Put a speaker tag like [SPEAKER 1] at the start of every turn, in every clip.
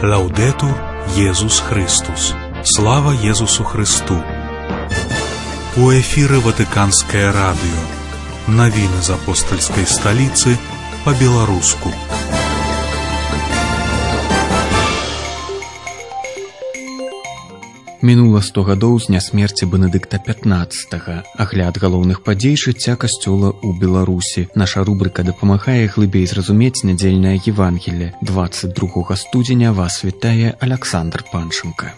[SPEAKER 1] Лаўдэтур Езус Христус. Слава Езусу Христу. У эфіры Ватыканскае радыё. Навіны з апостальскай сталіцы па-беларуску.
[SPEAKER 2] Мінула 100 гадоў з дня смерці Бенедыкта XV. Агляд галоўных падзей жыцця касцёла ў Беларусі. Наша рубрыка дапамагае глыбей зразумець нядзельнае Евангелле. 22 студзеня вас вітае Александр Панченко.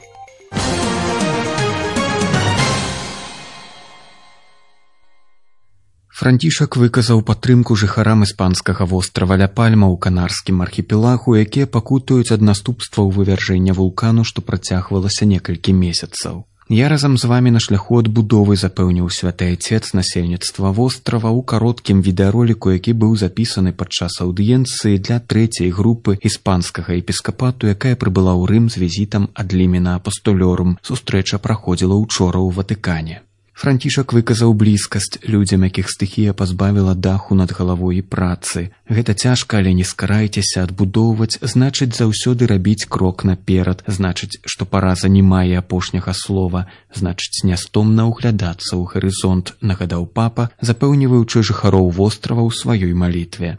[SPEAKER 2] Францішак выказаў падтрымку жыхарам іспанскага вострава Ля Пальма ў канарскім архіпелагу, якія пакутуюць ад наступстваў вывяржэння вулкану, што працягвалася некалькі месяцаў. Я разам з вамі на шляху адбудовы, запэўніў святы айцец насельніцтва вострава ў кароткім відэароліку, які быў запісаны падчас аўдыенцыі для трэцяй групы іспанскага епіскапату, якая прыбыла ў Рым з візітам ад лімена апостолёрум. Сустрэча праходзіла учора ў Ватыкане. Францішак выказаў блізкасць людзям, якіх стыхія пазбавіла даху над галавой і працы. Гэта цяжка, але не скарайцеся адбудоўваць, значыць заўсёды рабіць крок наперад, значыць, што параза не мае апошняга слова, значыць нястомна ўглядацца ў гарызонт, нагадаў папа, запэўніваючы жыхароў вострава ў сваёй малітве.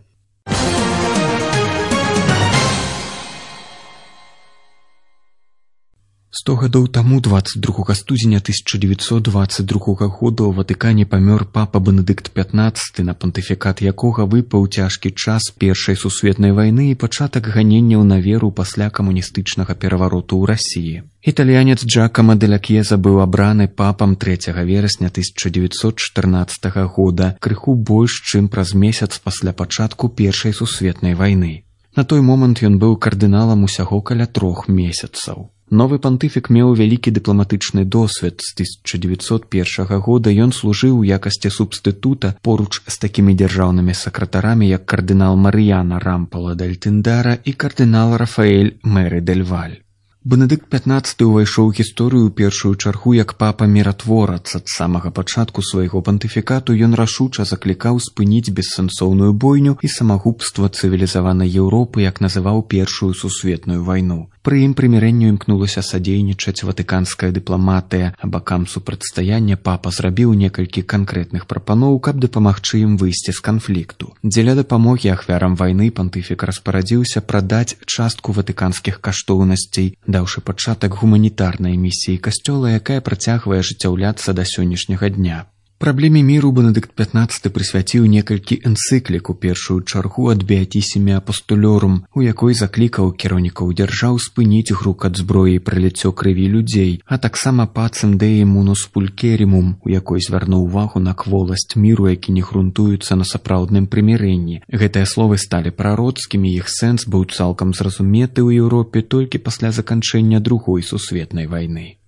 [SPEAKER 2] Сто гадоў таму, 22 студзеня 1922 года, у Ватыкане памёр папа Бенедыкт XV, на пантыфікат якога выпаў цяжкі час Першай сусветнай вайны і пачатак ганенняў на веру пасля камуністычнага перавароту ў Расіі. Італьянец Джакомо де ла Кьеза быў абраны папам 3 верасня 1914 года, крыху больш, чым праз месяц пасля пачатку Першай сусветнай вайны. На той момант ён быў кардыналам усяго каля 3 месяцаў. Новы пантыфік меў вялікі дыпламатычны досвед. З 1901 года ён служыў у якасці субстытута поруч з такімі дзяржаўнымі сакратарамі, як кардынал Марыяна Рампала дель Тиндара і кардынал Рафаэль Мэры дель Валь. Бенедыкт XV увайшоў у гісторыю ў першую чаргу як папа-міратворац. Ад самага пачатку свайго пантыфікату ён рашуча заклікаў спыніць бессэнсоўную бойню і самагубства цывілізаванай Еўропы, як называў Першую сусветную вайну. Пры ім прымірэнню імкнулася садзейнічаць ватыканская дыпламатыя, а бакам супрацьстаяння папа зрабіў некалькі канкрэтных прапаноў, каб дапамагчы ім выйсці з канфлікту. Дзеля дапамогі ахвярам вайны пантыфік распарадзіўся прадаць частку ватыканскіх каштоўнасцей, даўшы пачатак гуманітарнай місіі касцёла, якая працягвае ажыццяўляцца да сённяшняга дня. Праблеме міру Бенедыкт XV прысвяціў некалькі энцыклік, у першую чаргу ад Беатиссіме апостолёрум, у якой заклікаў кіраўнікаў дзяржаў спыніць грукат зброі і праліццё крыві людзей, а таксама пацем Деі Мунус Пулькерімум, у якой звярнуў увагу на кволасць міру, які не грунтуецца на сапраўдным прымірэнні. Гэтыя словы сталі прароцкімі, іх сэнс быў цалкам зразуметы ў Еўропе толькі пасля заканчэння Другой сусветнай вайны.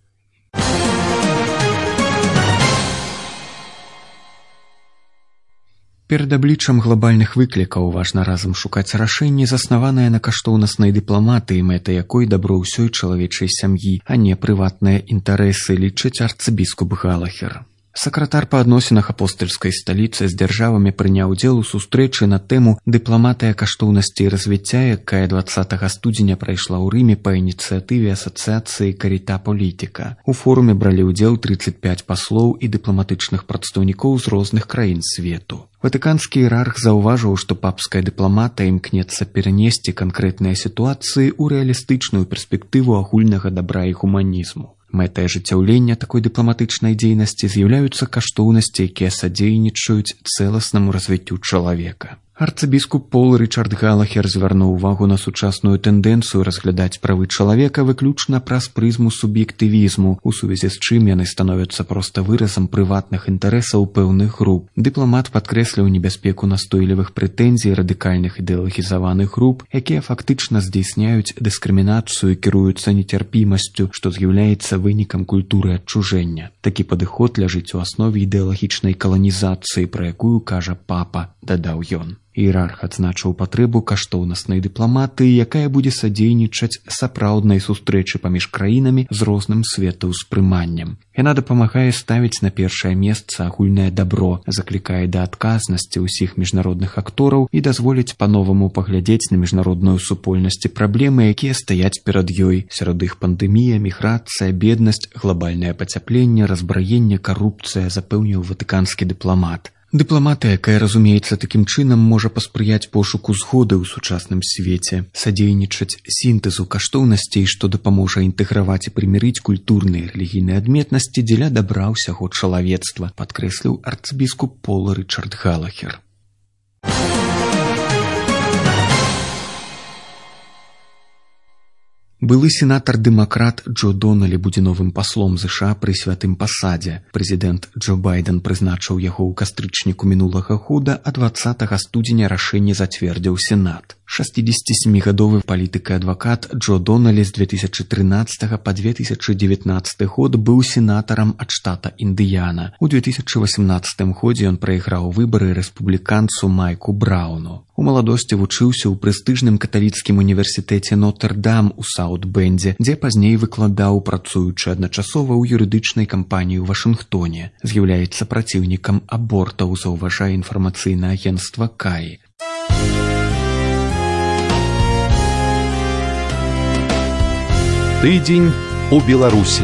[SPEAKER 2] Перад абліччам глобальных выклікаў важна разам шукаць рашэнні, заснаваныя на каштоўнаснай дыпламатыі, мэта якой дабро ўсёй чалавечай сям'і, а не прыватныя інтарэсы, лічыць арцыбіскуп Галахер. Сакратар па адносінах апостальскай сталіцы з дзяржавамі прыняў удзел у сустрэчы на тэму «Дыпламатыя каштоўнасці і развіцця», якая 20 студзеня прайшла ў Рыме па ініцыятыве асацыяцыі «Каріта Політика». У форуме бралі ўдзел 35 паслоў і дыпламатычных прадстаўнікоў з розных краін свету. Ватыканскі іерарх заўважыў, што папская дыпламатыя імкнецца перанесці канкрэтныя сітуацыі ў рэалістычную перспектыву агульнага дабра і гуманізму. Мэтай ажыццяўлення такой дыпламатычнай дзейнасці з'яўляюцца каштоўнасці, якія садзейнічаюць цэласнаму развіццю чалавека. Арцыбіскуп Пол Рычард Галахер звярнуў увагу на сучасную тэндэнцыю разглядаць правы чалавека выключна праз прызму суб'ектывізму, у сувязі з чым яны становяцца проста выразам прыватных інтарэсаў пэўных груп. Дыпламат падкрэсліў небяспеку настойлівых прэтэнзій радыкальных ідэалагізаваных груп, якія фактычна здзейсняюць дыскрымінацыю і кіруюцца нецярпімасцю, што з'яўляецца вынікам культуры адчужэння. Такі падыход ляжыць у аснове ідэалагічнай каланізацыі, пра якую кажа папа, дадаў ён. Іерарх адзначыў патрэбу каштоўнаснай дыпламатыі, якая будзе садзейнічаць сапраўднай сустрэчы паміж краінамі з розным светаўспрыманнем. Яна дапамагае ставіць на першае месца агульнае дабро, заклікае да адказнасці ўсіх міжнародных актораў і дазволіць па-новаму паглядзець на міжнародную супольнасць і праблемы, якія стаяць перад ёй. Сярод іх пандэмія, міграцыя, беднасць, глобальнае пацяпленне, разбраенне, карупцыя, запэўніў ватыканскі дыпламат. Дыпламатыя, якая разумеецца такім чынам, можа паспрыяць пошуку згоды ў сучасным свеце, садзейнічаць сінтэзу каштоўнасцей, што дапаможа інтэграваць і прымірыць культурныя і рэлігійныя адметнасці дзеля дабра ўсяго чалавецтва, падкрэсліў арцыбіскуп Пол Рычард Галахер. Былы сенатар-дэмакрат Джо Доналі будзе новым паслом ЗША пры святым пасадзе. Прэзідэнт Джо Байден прызначыў яго ў кастрычніку мінулага года, а 20 студзеня рашэнне зацвердзіў Сенат. 67-гадовы палітык і адвакат Джо Доналі з 2013 па 2019 год быў сенатарам ад штата Індыяна. У 2018 годзе ён прайграў выбары рэспубліканцу Майку Брауну. У маладосці вучыўся ў прэстыжным каталіцкім універсітэце Нотр-Дам у Саут-Бендзе, дзе пазней выкладаў, працуючы адначасова ў юрыдычнай кампаніі ў Вашынгтоне. З'яўляецца праціўнікам абортаў, заўважае інфармацыйнае агенцтва КАІ.
[SPEAKER 3] Тыдзень у Беларусі.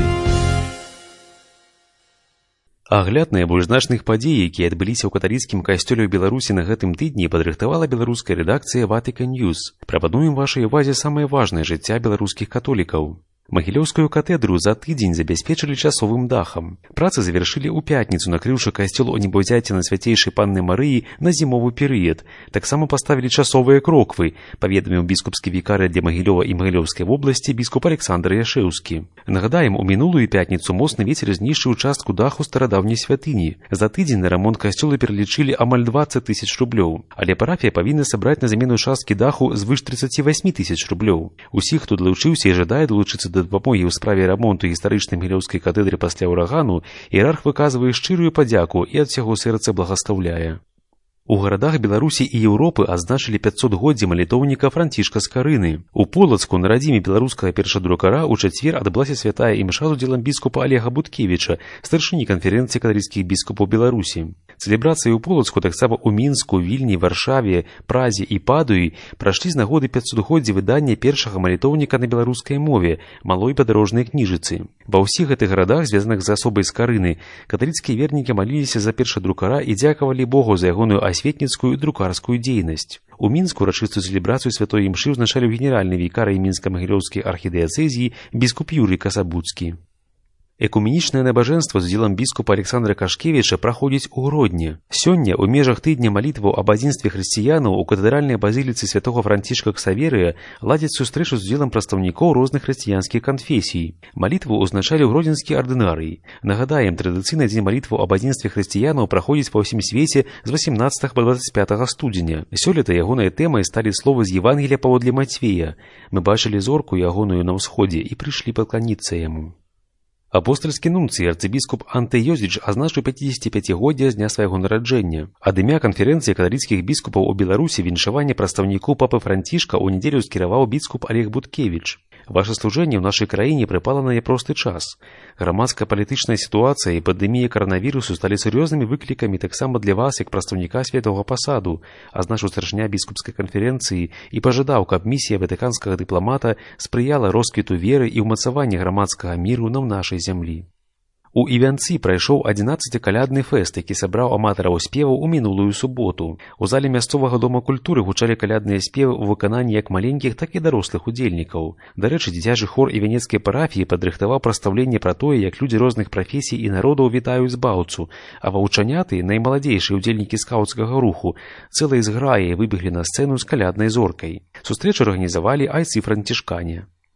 [SPEAKER 3] Агляд найбольш значных падзей, якія адбыліся ў каталіцкім касцёле ў Беларусі на гэтым тыдні, падрыхтавала беларуская рэдакцыя Vatican News. Прапануем вашай увазе самае важнае жыцця беларускіх католікаў. Магілёўскую катэдру за тыдзень забяспечылі часовым дахам. Працы завяршылі ў пятніцу, накрыўшы касцёл у небаўзяцці на свяцейшай панны Марыі на зімовы перыяд. Таксама паставілі часовыя кроквы, паведаміў біскупскі вікарый для Магілёва і Магілёўскай вобласці біскуп Александр Яшэўскі. Нагадаем, у мінулую пятніцу моцны вецер знішчыў частку даху старадаўняй святыні. За тыдзень на рамонт касцёла пералічылі амаль 20 000 рублёў, але парафія павінна сабраць на замену часткі даху звыш 38 000 рублёў. Усіх, хто далучыўся і жадае далучыцца да дапамогі ў справе рамонту гістарычнай Магілёўскай катэдры пасля ўрагану, іерарх выказвае шчырую падзяку і ад усяго сэрца благаслаўляе. У гарадах Беларусі і Еўропы адзначылі 500годдзе малітоўніка Францішка Скарыны. У Полацку на радзіме беларускага першадрукара ў чацвер адбылася святая імша з удзелам біскупа Олега Буткевіча, старшыні канферэнцыі каталіцкіх біскупаў Беларусі. Цэлебрацыі ў Полацку, таксама ў Мінску, Вільні, Варшаве, Празе і Падуі прайшлі з нагоды 500годдзя выдання першага малітоўніка на беларускай мове, малой падарожнай кніжыцы. Ва ўсіх гэтых гарадах, звязаных з асобай Скарыны, каталіцкія вернікі маліліся за першадрукара і дзякавалі Богу за ягоную асветніцкую і друкарскую дзейнасць. У Мінску урачыстую цэлебрацыю святой імшы ўзначаліў генеральны вікарый мінска-магілёўскай архідыяцэзіі біскуп Юрый Касабуцкі. Экуменічнае набажэнства з удзелам біскупа Александра Кашкевіча праходзіць у Гродні. Сёння ў межах тыдня малітваў аб адзінстве хрысціянаў у катэдральнай базіліцы святога Францішка Ксаверыя ладзяць сустрэчу з удзелам прадстаўнікоў розных хрысціянскіх канфесій. Малітву ўзначаліў гродзенскі ардынарый. Нагадаем, традыцыйны дзень малітваў аб адзінстве хрысціянаў праходзіць па ўсім свеце з 18 па 25 студзеня. Сёлета ягонай тэмай сталі словы з Евангелія паводле Мацвея. Мы бачылі зорку ягоную на ўсходзе і прыйшлі пакланіцца яму. Апостальскі нунцый арцыбіскуп Анте Йозіч азначыў 55годдзе з дня свайго нараджэння. Ад імя канферэнцыі каталіцкіх біскупаў у Беларусі віншаванне прадстаўніку папы Францішка ў нядзелю скіраваў біскуп Олег Буткевіч. Ваша служэнне ў нашай краіне прыпала на няпросты час. Грамадска-палітычная сітуацыя і пандэмія каранавірусу сталі сур'ёзнымі выклікамі таксама для вас, як прадстаўніка святога пасаду, азначыў старшыня біскупскай канферэнцыі і пажадаў, каб місія ватыканскага дыпламата спрыяла росквіту веры і ўмацаванні грамадскага міру на нашай зямлі. У Івянцы прайшоў 11-калядны фэст, які сабраў аматараў спеваў у мінулую суботу. У зале мясцовага дома культуры гучалі калядныя спевы ў выкананні як маленькіх, так і дарослых удзельнікаў. Дарэчы, дзіцячы хор івянецкай парафіі падрыхтаваў прадстаўленне пра тое, як людзі розных прафесій і народаў вітаюць збаўцу, а ваўчаняты, наймаладзейшыя удзельнікі скаўцкага руху, цэлай зграі выбеглі на сцэну з каляднай зоркай. Сустрэчу арганізавалі айцы-францішкане.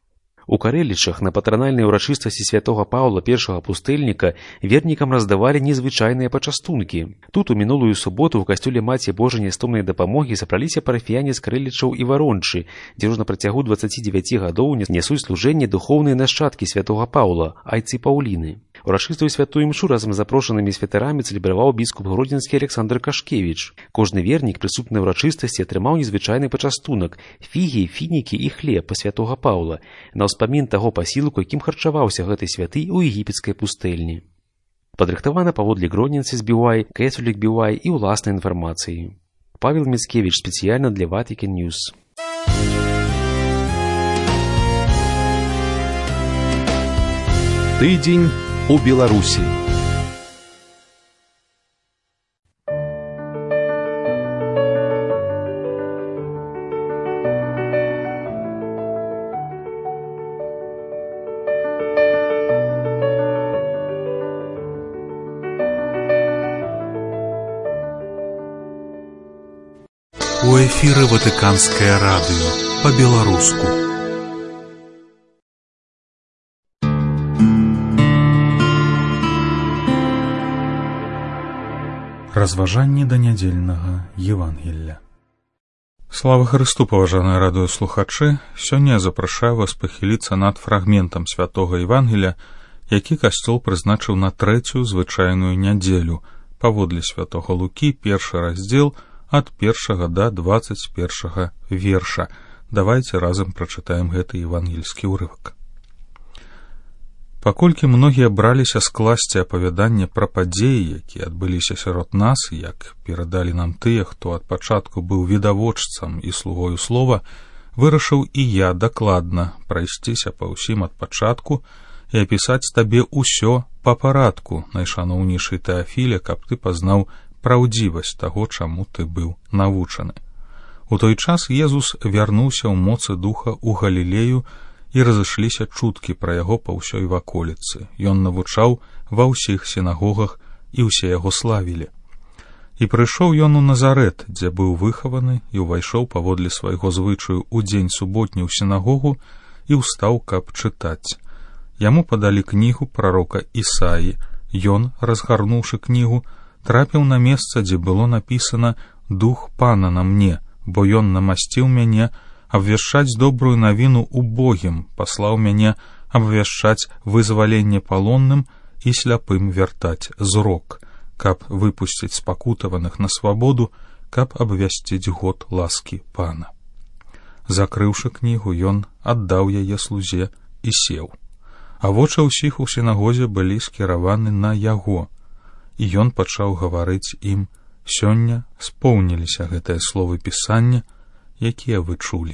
[SPEAKER 3] У Карэлічах на патранальнай урачыстасці святога Паўла першага пустэльніка вернікам раздавалі незвычайныя пачастункі. Тут у мінулую суботу ў касцёле Маці Божай нястомнай дапамогі сабраліся парафіяне з Карэлічаў і Варончы, дзе ўжо на працягу 29 гадоў нясуць служэнне духоўныя нашчадкі святога Паўла, айцы Паўліны. Урачыстую святую імшу разам з запрошанымі святарамі цэлебраваў біскуп гродзенскі Александр Кашкевіч. Кожны вернік прысутны на ўрачыстасці атрымаў незвычайны пачастунак – фігі, фінікі і хлеб па святога Паўла, на ўспамін таго пасілку, якім харчаваўся гэты святы ў егіпецкай пустэльні. Падрыхтавана паводле Гродзенцы з BYU, Кэцулік BYU і ўласнай інфармацыі. Павел Міцкевіч спецыяльна для Vatican News.
[SPEAKER 4] Тыдзень у Беларусі.
[SPEAKER 1] У эфіры Ватыканскае радыё па-беларуску. Разважанне да нядзельнага Евангелля. Слава Христу, паважаныя радыёслухачы! Сёння я запрашаю вас пахіліцца над фрагментам святога Евангелля, які касцёл прызначыў на трэцюю звычайную нядзелю, паводле святога Лукі, першы раздзел ад 1 да 21 верша. Давайце разам прачытаем гэты евангельскі ўрывак. Паколькі многія браліся скласці апавяданне пра падзеі, якія адбыліся сярод нас, як перадалі нам тыя, хто ад пачатку быў відавочцам і слугою слова, вырашыў і я дакладна прайсціся па ўсім ад пачатку і апісаць табе ўсё па парадку, найшаноўнейшы Тэафіле, каб ты пазнаў праўдзівасць таго, чаму ты быў навучаны. У той час Езус вярнуўся ў моцы духа ў Галілею, і разышліся чуткі пра яго па ўсёй ваколіцы. Ён навучаў ва ўсіх сінагогах, і ўсе яго славілі. І прыйшоў ён у Назарэт, дзе быў выхаваны, і ўвайшоў паводле свайго звычаю ў дзень суботні ў сінагогу і ўстаў, каб чытаць. Яму падалі кнігу прарока Ісаі. Ён, разгарнуўшы кнігу, трапіў на месца, дзе было напісана «Дух Пана на мне, бо ён намасціў мяне абвяшчаць добрую навіну убогім, паслаў мяне абвяшчаць вызваленне палонным і сляпым вяртаць зрок, каб выпусціць спакутаваных на свабоду, каб абвясціць год ласкі Пана». Закрыўшы кнігу, ён аддаў яе слузе і сеў. А вочы ўсіх у сінагозе былі скіраваны на яго, і ён пачаў гаварыць ім: «Сёння споўніліся гэтыя словы Пісання, якія вы чулі».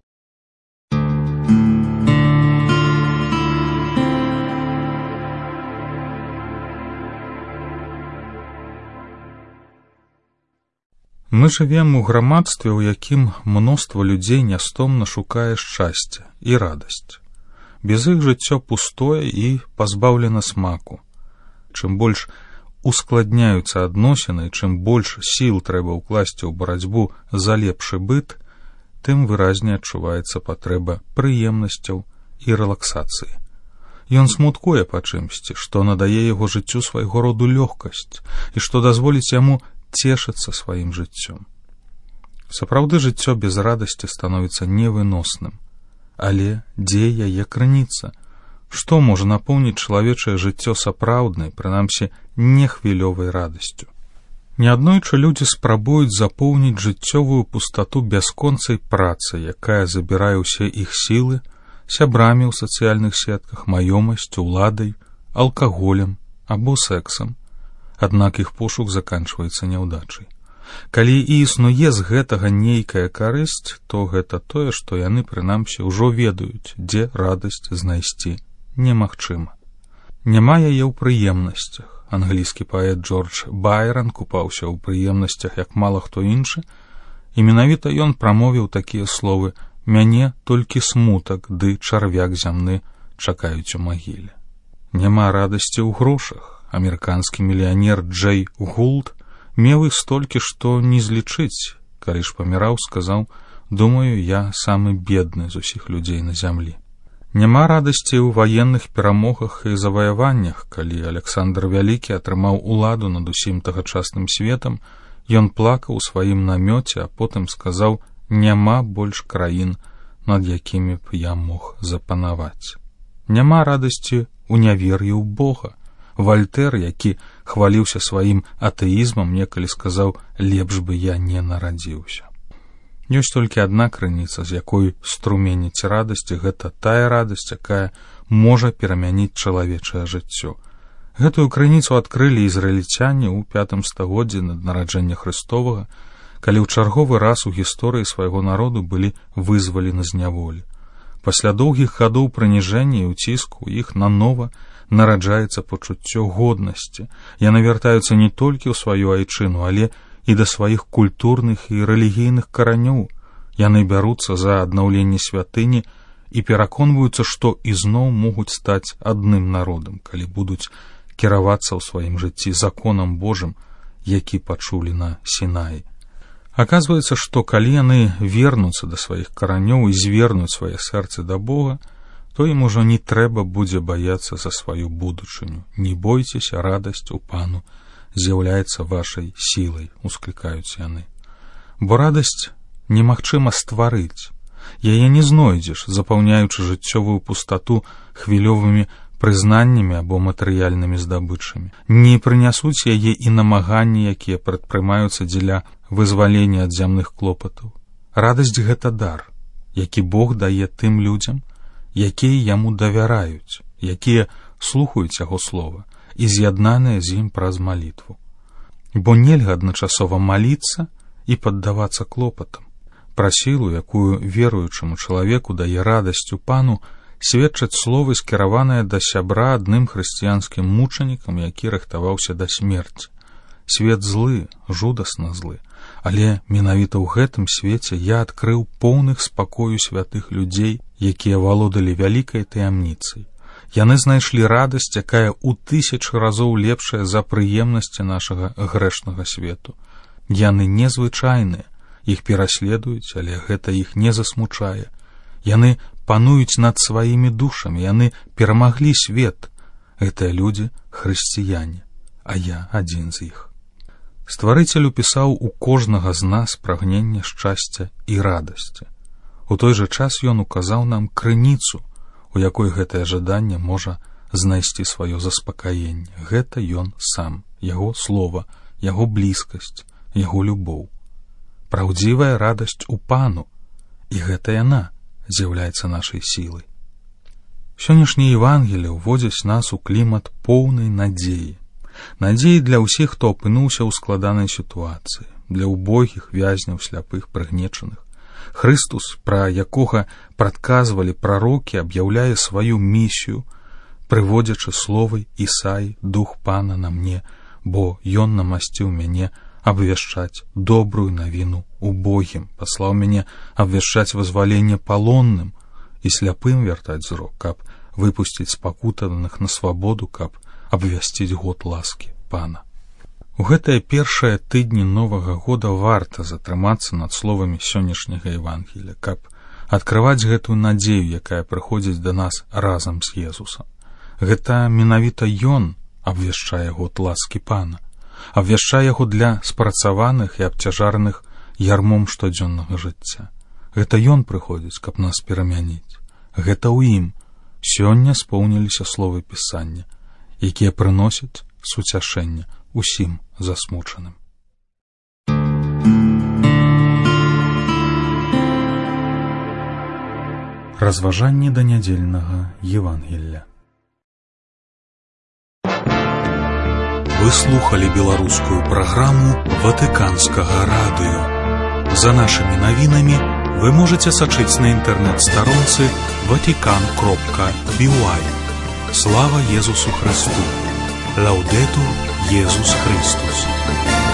[SPEAKER 1] Мы жывем у грамадстве, у якім мноства людзей нястомна шукае шчасце і радасць. Без іх жыццё пустое і пазбаўлена смаку. Чым больш ускладняюцца адносіны, чым больш сіл трэба ўкласці ў барацьбу за лепшы быт, тым выразней адчуваецца патрэба прыемнасцяў і рэлаксацыі. Ён смуткуе па чымсьці, што надае яго жыццю свайго роду лёгкасць і што дазволіць яму цешыцца сваім жыццём. Сапраўды жыццё без радасці становіцца невыносным. Але дзе яе крыніца? Што можа напоўніць чалавечае жыццё сапраўднай, прынамсі, нехвілёвай радасцю? Неаднойчы людзі спрабуюць запоўніць жыццёвую пустату бясконцай працы, якая забірае ўсе іх сілы, сябрамі ў сацыяльных сетках, маёмасцю, уладай, алкаголем або сексам. Аднак іх пошук заканчваецца няўдачай. Калі і існуе з гэтага нейкая карысць, то гэта тое, што яны, прынамсі, ужо ведаюць, дзе радасць знайсці немагчыма. Няма яе ў прыемнасцях. Англійскі паэт Джордж Байрон купаўся ў прыемнасцях, як мала хто іншы, і менавіта ён прамовіў такія словы: «Мяне толькі смутак ды чарвяк зямны чакаюць у магіле». Няма радасці ў грошах. Амерыканскі мільянер Джэй Гулд меў іх столькі, што не злічыць. Калі ж паміраў, сказаў: «Думаю, я самы бедны з усіх людзей на зямлі». Няма радасці ў ваенных перамогах і заваяваннях. Калі Александр Вялікі атрымаў уладу над усім тагачасным светам, ён плакаў у сваім намёце, а потым сказаў: «Няма больш краін, над якімі б я мог запанаваць». Няма радасці ў нявер'і ў Бога. Вальтэр, які хваліўся сваім атэізмам, некалі сказаў: «Лепш бы я не нарадзіўся». Ёсць толькі адна крыніца, з якой струменіць радасці, гэта тая радасць, якая можа перамяніць чалавечае жыццё. Гэтую крыніцу адкрылі ізраільцяне ў 5 стагоддзі над нараджэння Христовага, калі ў чарговы раз у гісторыі свайго народу былі вызвалены з няволі. Пасля доўгіх гадоў прыніжэння і ўціску іх нанова нараджаецца пачуццё годнасці. Яны вяртаюцца не толькі ў сваю айчыну, але і да сваіх культурных і рэлігійных каранёў. Яны бяруцца за аднаўленне святыні і пераконваюцца, што ізноў могуць стаць адным народам, калі будуць кіравацца ў сваім жыцці законам Божым, які пачулі на Сінаі. Аказваецца, што калі яны вернуцца да сваіх каранёў і звернуць свае сэрцы да Бога, то ім ужо не трэба будзе баяцца за сваю будучыню. «Не бойцеся, радасць у Пану з'яўляецца вашай сілай», усклікаюць яны. Бо радасць немагчыма стварыць. Яе не знойдзеш, запаўняючы жыццёвую пустату хвілёвымі прызнаннямі або матэрыяльнымі здабычамі. Не прынясуць яе і намаганні, якія прадпрымаюцца дзеля вызвалення ад зямных клопатаў. Радасць — гэта дар, які Бог дае тым людзям, якія яму давяраюць, якія слухаюць яго слова і з'яднаныя з ім праз малітву. Бо нельга адначасова маліцца і паддавацца клопатам. Пра сілу, якую веруючаму чалавеку дае радасць у Пану, сведчаць словы, скіраваныя да сябра адным хрысціянскім мучанікам, які рыхтаваўся да смерці. Свет злы, жудасна злы, але менавіта ў гэтым свеце я адкрыў поўных спакою святых людзей, якія валодалі вялікай таямніцай. Яны знайшлі радасць, якая ў 1000 разоў лепшая за прыемнасці нашага грэшнага свету. Яны незвычайныя, іх пераследуюць, але гэта іх не засмучае. Яны пануюць над сваімі душамі, яны перамаглі свет. Гэтыя людзі хрысціяне, а я адзін з іх. Стварыцель упісаў у кожнага з нас прагненне шчасця і радасці. У той жа час ён указаў нам крыніцу, у якой гэтае жаданне можа знайсці сваё заспакаенне. Гэта ён сам, яго слова, яго блізкасць, яго любоў. Праўдзівая радасць у Пану, і гэта яна з'яўляецца нашай сілай. Сённяшнія Евангелі ўводзяць нас у клімат поўнай надзеі. Надзеі для ўсіх, хто апынуўся ў складанай сітуацыі, для убогіх, вязняў, сляпых, прыгнечаных. Христус, пра якога прадказвалі прарокі, аб'яўляе сваю місію, прыводзячы словы Ісаі: «Дух Пана на мне, бо Ён намасціў мяне абвяшчаць добрую навіну убогім, паслаў мяне абвяшчаць вызваленне палонным і сляпым вяртаць зрок, каб выпусціць спакутаных на свабоду, каб абвясціць год ласкі Пана». У гэтыя першыя тыдні Новага года варта затрымацца над словамі сённяшняга Евангелія, каб адкрываць гэтую надзею, якая прыходзіць да нас разам з Езусам. Гэта менавіта Ён абвяшчае год ласкі Пана, абвяшчае яго для спрацаваных і абцяжараных ярмом штодзённага жыцця. Гэта Ён прыходзіць, каб нас перамяніць. Гэта ў ім сёння споўніліся словы Пісання, якія прыносяць суцяшэнне усім засмучаным. Разважанні да нядзельнага Евангелля. Вы слухали беларускую праграму Ватыканскага радыё. За нашымі навінамі вы можете сачыць на інтэрнэт-старонцы vatican.by. Слава Езусу Христу! Лаудетур Езус Христус!